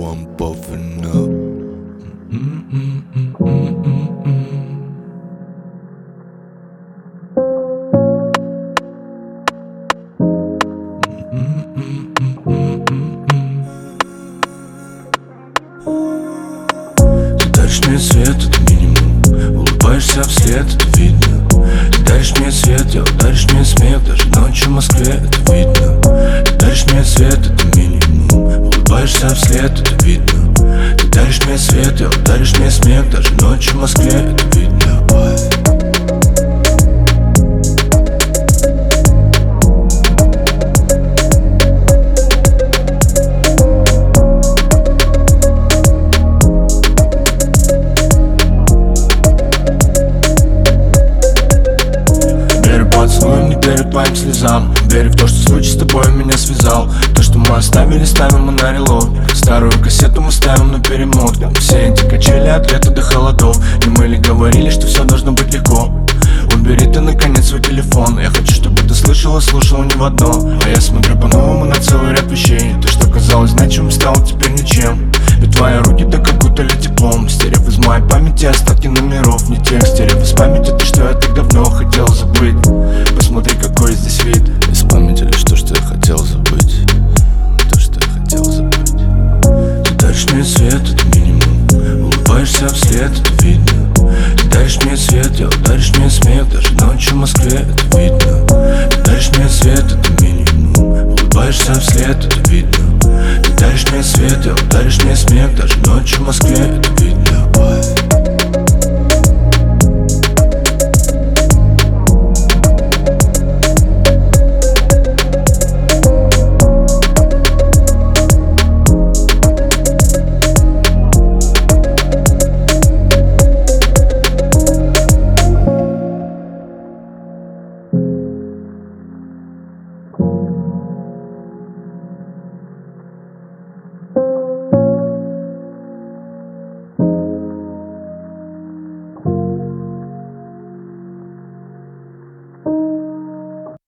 I'm puffing up. Ты даришь мне свет, это минимум. Улыбаешься вслед, это видно. Ты даришь мне свет, даришь мне смех. Даже ночью в Москве, это видно. Ты даришь мне свет, это минимум. Улыбаешься вслед, это видно. Ты даришь мне свет, даришь мне смех. Даже ночью в Москве, это видно. Верю твоим слезам, верю в то, что случай с тобой меня связал. То, что мы оставили, ставим мы на релот. Старую кассету мы ставим на перемотку. Все эти качели от лета до холодов. И мы ли говорили, что все должно быть легко. Убери ты наконец свой телефон. Я хочу, чтобы ты слышала, слушала не в одно. А я смотрю по-новому на целый ряд вещей. То, что казалось значимым, стало теперь ничем. Ведь твои руки так окутали теплом. Стерев из моей памяти остатки номеров. Не тех, стерев из памяти то, что я так давно хотел забыть. Посмотри, какой здесь вид. Из памяти лишь то, что я хотел забыть. То, что я хотел забыть. Ты даришь мне свет, это минимум. Улыбаешься вслед, это видно. Ты даришь мне свет, даришь мне смех. Даже ночью в Москве, это видно. Ты даришь мне свет, это минимум. Улыбаешься вслед, это видно. Ты даришь мне свет, даришь мне смех. Даже ночью в Москве, это видно.